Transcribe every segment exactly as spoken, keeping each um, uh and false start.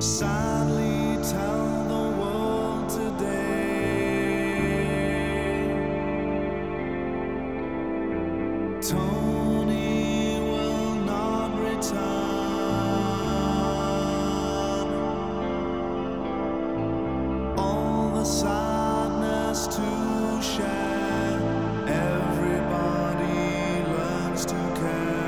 Sadly tell the world today, Tony will not return. All the sadness to share, everybody learns to care.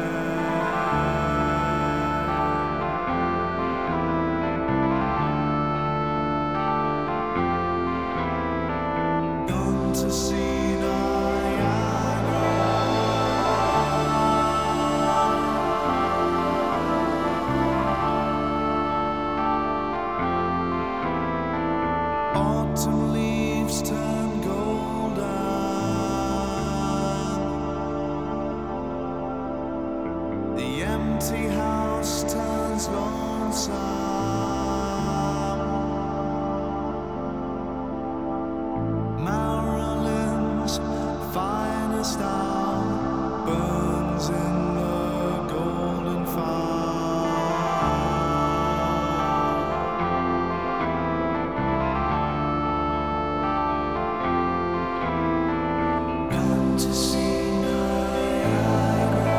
To see Niagara, autumn leaves turn golden, the empty house turns lonesome. Finest hour burns in the golden fire. Come to see Niagara.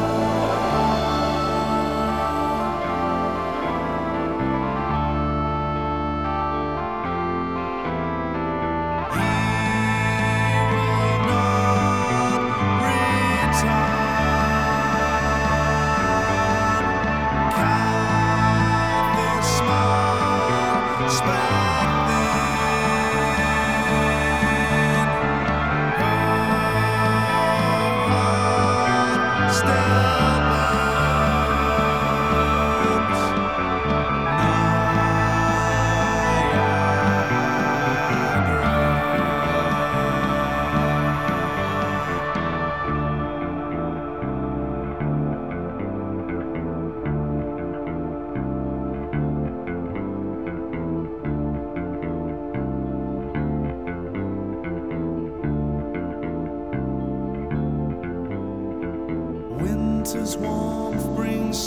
Winter's warmth brings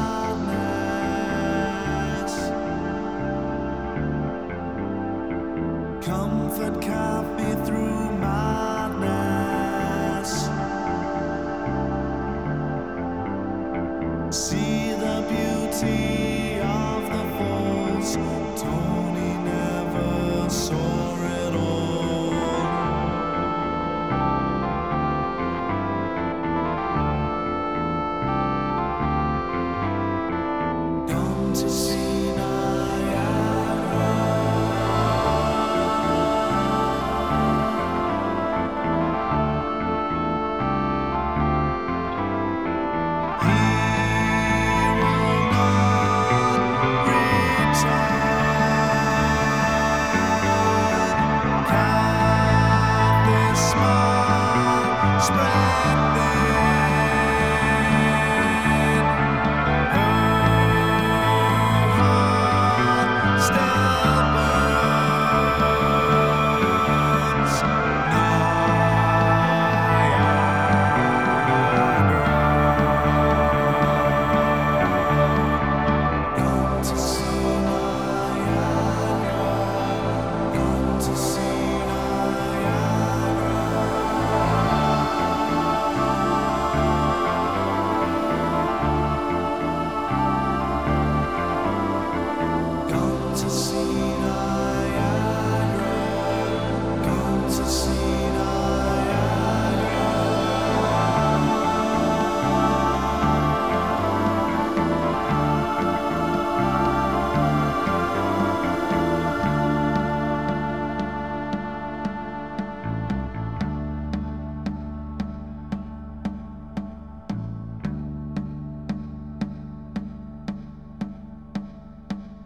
sadness. Comfort can't be through madness. See the beauty of the falls. Tony never saw it all. To see Niagara. He will not return. Kathy smile, spread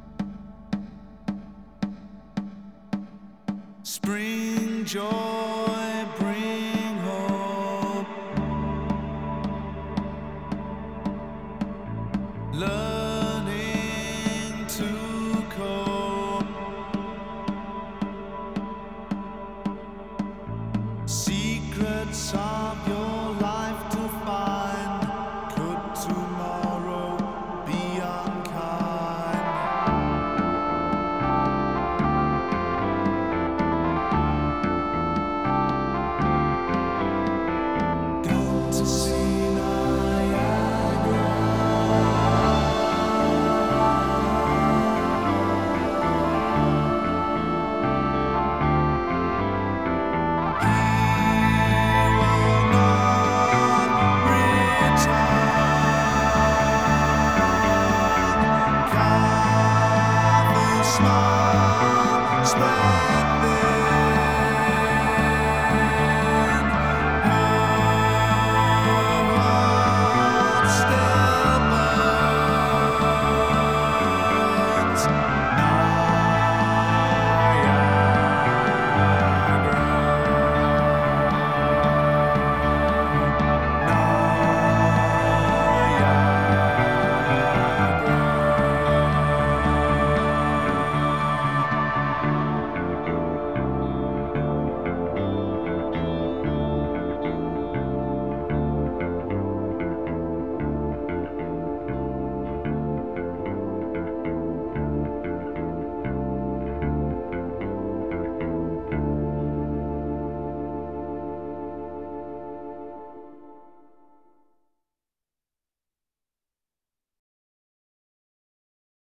spring joy.